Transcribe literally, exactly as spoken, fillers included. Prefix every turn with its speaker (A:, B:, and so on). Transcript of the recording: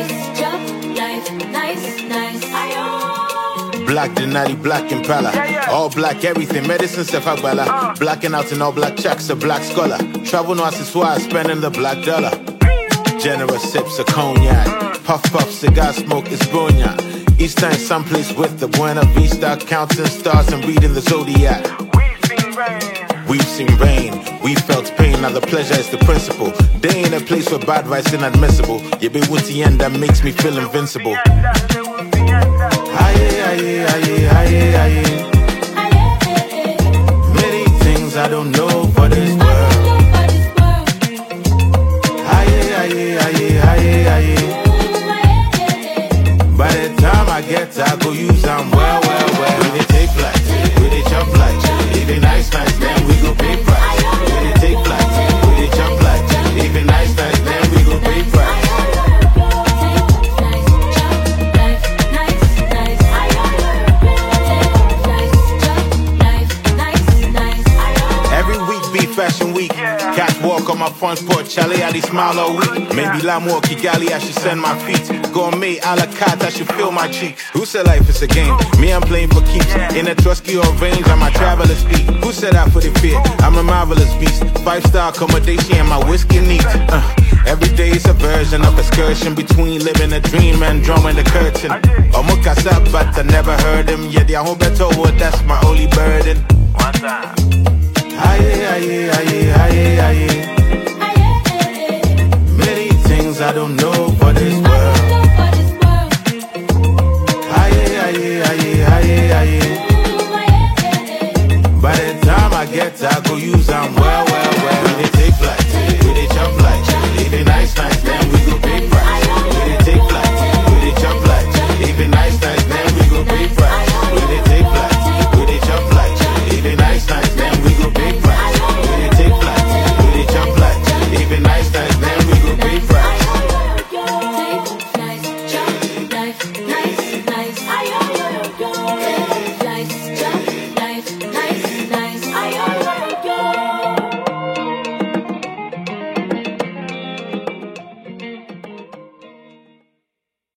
A: nice, job, life, nice, nice.
B: Black Denali, black Impala. All black everything, medicine Sefagbala. Blacking out in all black checks, a black scholar. Travel no accessoires, spending the black dollar. Generous sips of cognac. Puff puff, cigar smoke is cognac. East End someplace with the Buena Vista. Counting stars and reading the zodiac. We've seen rain, we felt pain. Now the pleasure is the principle. They ain't a place where bad vibes inadmissible. You be with the end that makes me feel invincible. Aye, aye, aye, aye, aye. Many things I don't know for this world. Aye, aye, aye, aye, aye. By the time I get to, I go use them well, well, well. We they take flight, we they jump like. If they nice, nice, then we go pay price. We they take flight, we they jump like. If they nice, nice, then we go pay price. Fashion week, catwalk on my front porch, Charlie Ali smile all week. Maybe Lamour, Kigali, I should send my feet. Gourmet, a la carte, I should feel my cheeks. Who said life is a game? Me, I'm playing for keeps. In a Trusky or range, I'm a traveler speak. Who said I put it fear? I'm a marvelous beast. Five-star accommodation and my whiskey neat. Uh, every day is a version of excursion between living a dream and drawing the curtain. Omukasa, but I never heard him. Yeah, the whole better word, that's my only burden. One time. Aye, aye, aye, aye, aye. Many things I don't know for this